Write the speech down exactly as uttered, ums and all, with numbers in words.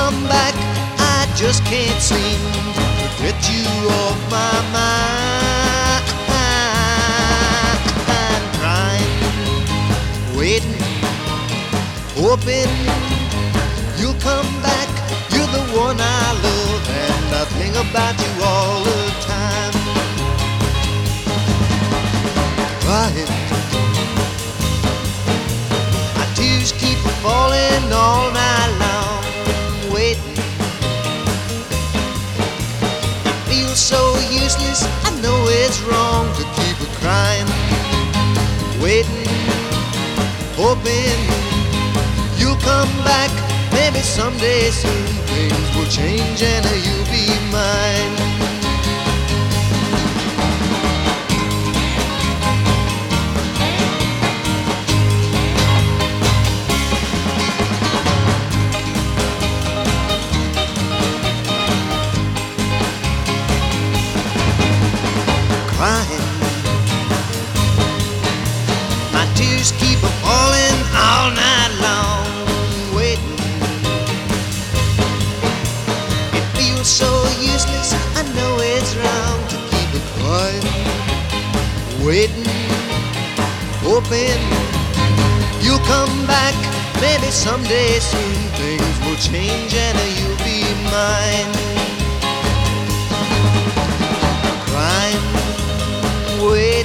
come back, I just can't seem to get you off my mind. I'm crying, waiting, hoping you'll come back. You're the one I love, and I think about you all the time. Crying, my tears keep falling all night long. Waiting, it feels so useless. I know it's wrong to keep crying. Waiting, hoping you'll come back. Maybe someday soon things will change and you'll be mine. Crying, my tears keep falling all night long. Waiting, it feels so useless. I know it's wrong to keep it quiet. Waiting, hoping you'll come back. Maybe someday soon things will change and you'll be mine. Crying, waiting,